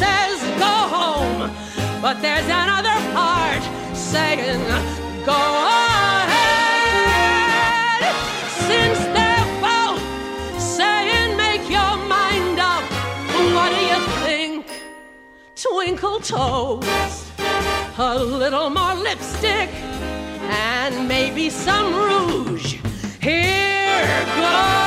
says go home, but there's another part saying go ahead. Since they're both saying make your mind up, what do you think? Twinkle toes, a little more lipstick, and maybe some rouge. Here goes.